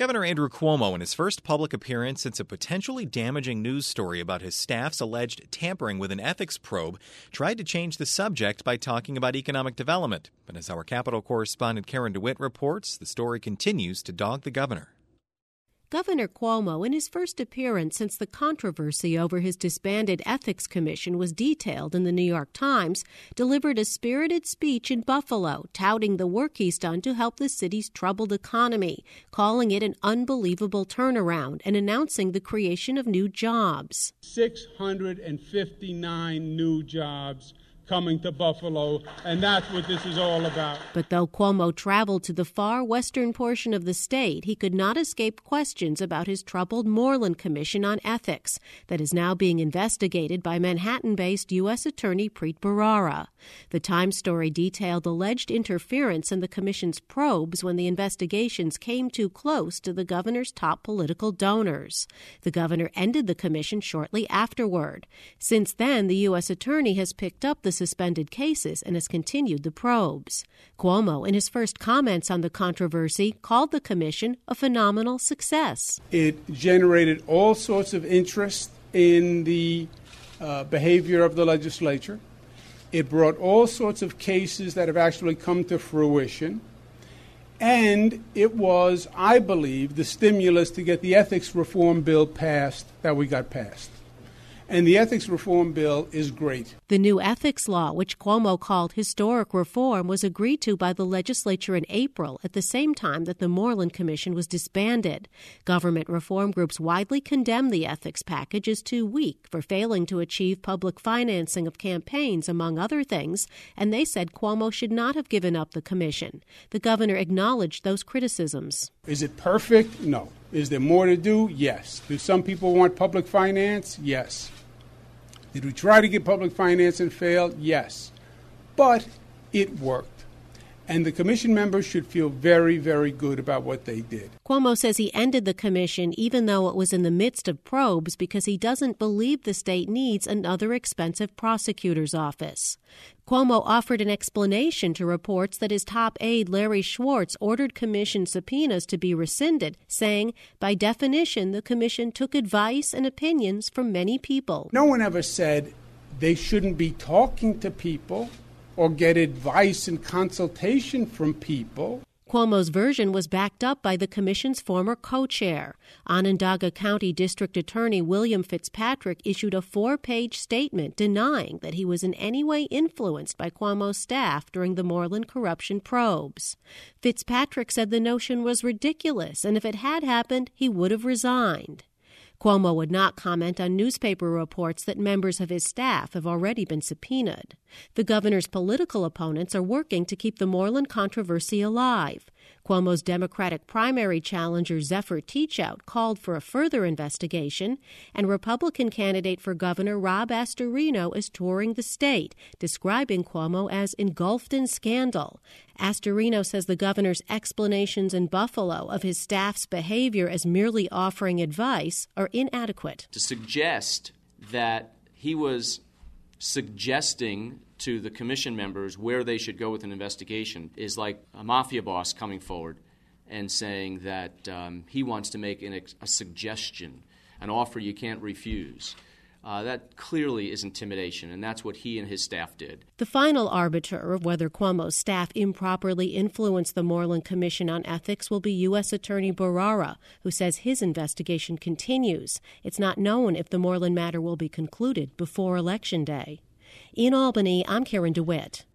Governor Andrew Cuomo, in his first public appearance since a potentially damaging news story about his staff's alleged tampering with an ethics probe, tried to change the subject by talking about economic development. But as our Capitol correspondent Karen DeWitt reports, the story continues to dog the governor. Governor Cuomo, in his first appearance since the controversy over his disbanded Ethics Commission was detailed in the New York Times, delivered a spirited speech in Buffalo, touting the work he's done to help the city's troubled economy, calling it an unbelievable turnaround and announcing the creation of new jobs. 659 new jobs coming to Buffalo, and that's what this is all about. But though Cuomo traveled to the far western portion of the state, he could not escape questions about his troubled Moreland Commission on Ethics that is now being investigated by Manhattan-based U.S. Attorney Preet Bharara. The Times story detailed alleged interference in the commission's probes when the investigations came too close to the governor's top political donors. The governor ended the commission shortly afterward. Since then, the U.S. Attorney has picked up the suspended cases and has continued the probes. Cuomo, in his first comments on the controversy, called the commission a phenomenal success. It generated all sorts of interest in the behavior of the legislature. It brought all sorts of cases that have actually come to fruition. And it was, I believe, the stimulus to get the ethics reform bill passed that we got passed. And the ethics reform bill is great. The new ethics law, which Cuomo called historic reform, was agreed to by the legislature in April at the same time that the Moreland Commission was disbanded. Government reform groups widely condemned the ethics package as too weak for failing to achieve public financing of campaigns, among other things, and they said Cuomo should not have given up the commission. The governor acknowledged those criticisms. Is it perfect? No. Is there more to do? Yes. Do some people want public finance? Yes. Did we try to get public finance and fail? Yes. But it worked. And the commission members should feel very, very good about what they did. Cuomo says he ended the commission even though it was in the midst of probes because he doesn't believe the state needs another expensive prosecutor's office. Cuomo offered an explanation to reports that his top aide, Larry Schwartz, ordered commission subpoenas to be rescinded, saying, by definition, the commission took advice and opinions from many people. No one ever said they shouldn't be talking to people or get advice and consultation from people. Cuomo's version was backed up by the commission's former co-chair. Onondaga County District Attorney William Fitzpatrick issued a 4-page statement denying that he was in any way influenced by Cuomo's staff during the Moreland corruption probes. Fitzpatrick said the notion was ridiculous, and if it had happened, he would have resigned. Cuomo would not comment on newspaper reports that members of his staff have already been subpoenaed. The governor's political opponents are working to keep the Moreland controversy alive. Cuomo's Democratic primary challenger Zephyr Teachout called for a further investigation, and Republican candidate for governor Rob Astorino is touring the state, describing Cuomo as engulfed in scandal. Astorino says the governor's explanations in Buffalo of his staff's behavior as merely offering advice are inadequate. To suggest that he was suggesting to the commission members where they should go with an investigation is like a mafia boss coming forward and saying that he wants to make a suggestion, an offer you can't refuse. That clearly is intimidation, and that's what he and his staff did. The final arbiter of whether Cuomo's staff improperly influenced the Moreland Commission on Ethics will be U.S. Attorney Bharara, who says his investigation continues. It's not known if the Moreland matter will be concluded before Election Day. In Albany, I'm Karen DeWitt.